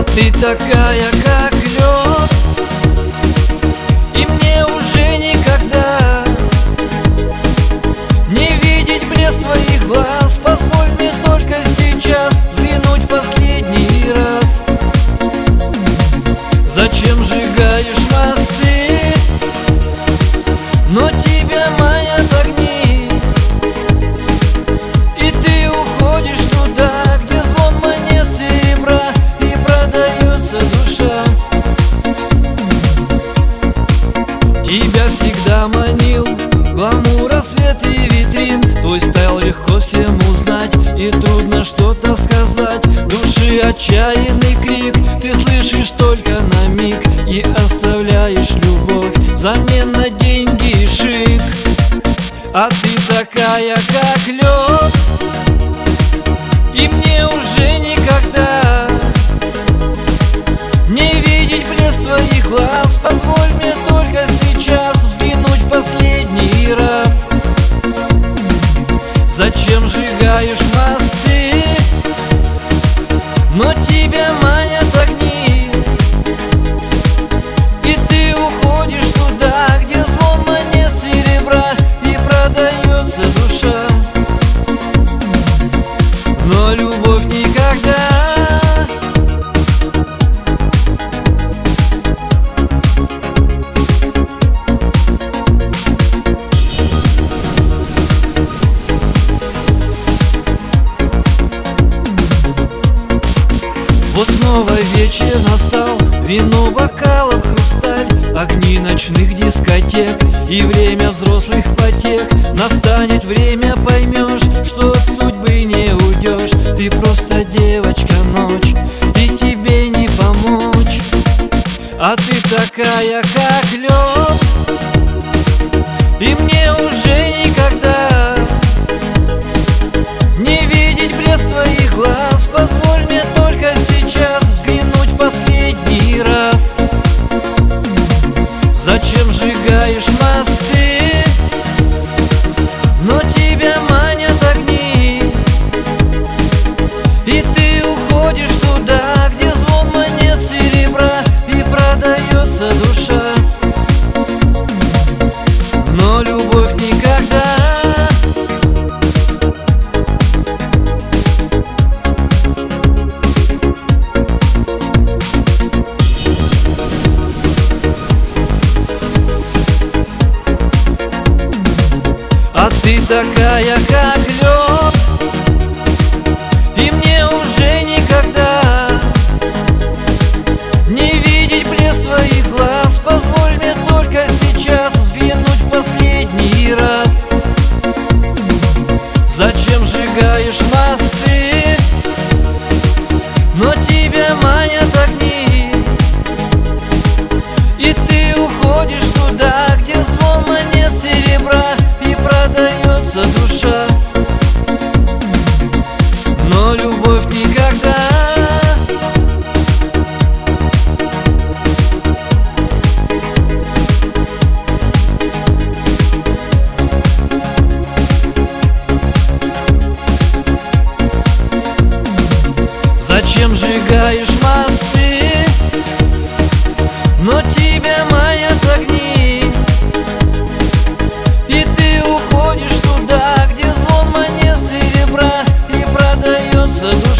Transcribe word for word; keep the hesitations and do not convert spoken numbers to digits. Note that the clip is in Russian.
ты такая, как лед, и мне уже никогда не видеть блеск твоих глаз. Позволь мне только сейчас взглянуть в последний раз. Зачем сжигаешь мосты, но тебя манят огни, и ты уходишь туда, где звон монет серебра и продается душа. Тебя всегда манил гламур, рассвет и витрин. Твой стайл легко всем узнать, и трудно что-то сказать. Души отчаянный крик ты слышишь только на миг, и оставляешь любовь взамен на деньги и шик. А ты такая, как лед, и мне уже никогда не видеть блеск твоих глаз. Позволь мне только сейчас взглянуть в последний раз. Зачем сжигаешь мосты, но тебя манят огни, и ты уходишь туда, где звон монет серебра и продается душа. Но любовь никогда Вот снова вечер настал, вино, бокалов, хрусталь, огни ночных дискотек и время взрослых потех. Настанет время, поймешь, что от судьбы не уйдешь. Ты просто девочка, ночь, и тебе не помочь. А ты такая, как лед, и мне уже никогда не видеть блеск твоих глаз. Позволь мне только сейчас взглянуть в последний раз. Зачем сжигаешь мосты, но тебя манят огни, и ты уходишь туда, где звон монет серебра и продается душа. Но любовь никогда А ты такая, как лед, и мне уже никогда не видеть блеск твоих глаз. Позволь мне только сейчас взглянуть в последний раз. Зачем сжигаешь мосты, но тебя манят огни, и ты уходишь туда, где звон монет серебра и продается душа. Но любовь никогда Зачем сжигаешь мосты, но тебя манят огни, и ты уходишь туда, где звон монет серебра и продается душа.